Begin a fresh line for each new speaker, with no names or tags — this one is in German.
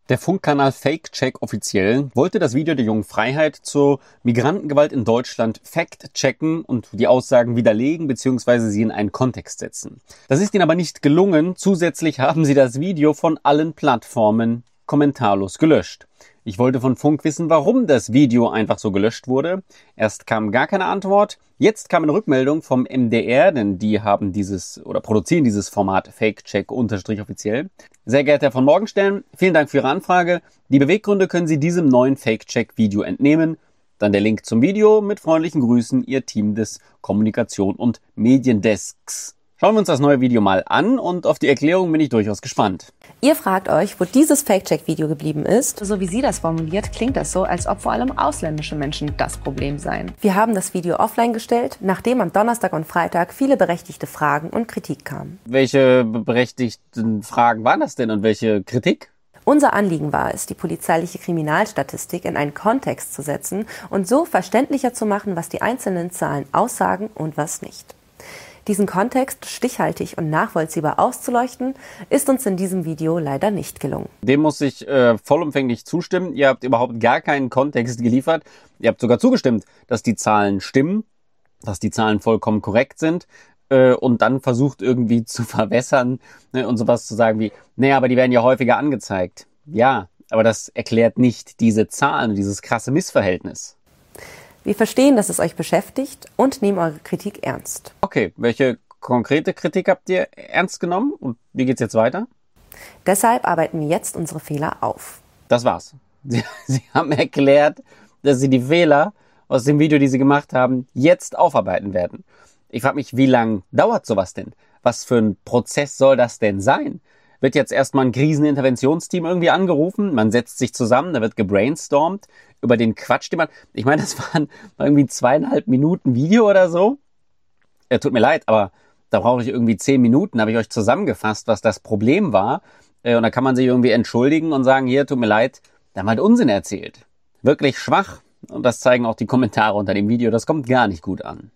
Der Funkkanal Fake-Check offiziell wollte das Video der Jungen Freiheit zur Migrantengewalt in Deutschland fact-checken und die Aussagen widerlegen bzw. sie in einen Kontext setzen. Das ist ihnen aber nicht gelungen. Zusätzlich haben sie das Video von allen Plattformen kommentarlos gelöscht. Ich wollte von Funk wissen, warum das Video einfach so gelöscht wurde. Erst kam gar keine Antwort. Jetzt kam eine Rückmeldung vom MDR, denn die haben produzieren dieses Format Fake-Check-offiziell. Sehr geehrter Herr von Morgenstern, vielen Dank für Ihre Anfrage. Die Beweggründe können Sie diesem neuen Fake-Check-Video entnehmen. Dann der Link zum Video. Mit freundlichen Grüßen, Ihr Team des Kommunikation- und Mediendesks. Schauen wir uns das neue Video mal an und auf die Erklärung bin ich durchaus gespannt.
Ihr fragt euch, wo dieses Fake-Check-Video geblieben ist.
So wie sie das formuliert, klingt das so, als ob vor allem ausländische Menschen das Problem seien.
Wir haben das Video offline gestellt, nachdem am Donnerstag und Freitag viele berechtigte Fragen und Kritik kamen.
Welche berechtigten Fragen waren das denn und welche Kritik?
Unser Anliegen war es, die polizeiliche Kriminalstatistik in einen Kontext zu setzen und so verständlicher zu machen, was die einzelnen Zahlen aussagen und was nicht. Diesen Kontext stichhaltig und nachvollziehbar auszuleuchten, ist uns in diesem Video leider nicht gelungen.
Dem muss ich vollumfänglich zustimmen. Ihr habt überhaupt gar keinen Kontext geliefert. Ihr habt sogar zugestimmt, dass die Zahlen stimmen, dass die Zahlen vollkommen korrekt sind und dann versucht irgendwie zu verwässern und sowas zu sagen wie, naja, aber die werden ja häufiger angezeigt. Ja, aber das erklärt nicht diese Zahlen, dieses krasse Missverhältnis.
Wir verstehen, dass es euch beschäftigt und nehmen eure Kritik ernst.
Okay, welche konkrete Kritik habt ihr ernst genommen und wie geht's jetzt weiter?
Deshalb arbeiten wir jetzt unsere Fehler auf.
Das war's. Sie haben erklärt, dass Sie die Fehler aus dem Video, die Sie gemacht haben, jetzt aufarbeiten werden. Ich frage mich, wie lange dauert sowas denn? Was für ein Prozess soll das denn sein? Wird jetzt erstmal ein Kriseninterventionsteam irgendwie angerufen, man setzt sich zusammen, da wird gebrainstormt über den Quatsch, den man... Ich meine, das waren irgendwie 2,5 Minuten Video oder so. Tut mir leid, aber da brauche ich irgendwie 10 Minuten, habe ich euch zusammengefasst, was das Problem war. Und da kann man sich irgendwie entschuldigen und sagen, hier, tut mir leid, da haben wir halt Unsinn erzählt. Wirklich schwach. Und das zeigen auch die Kommentare unter dem Video, das kommt gar nicht gut an.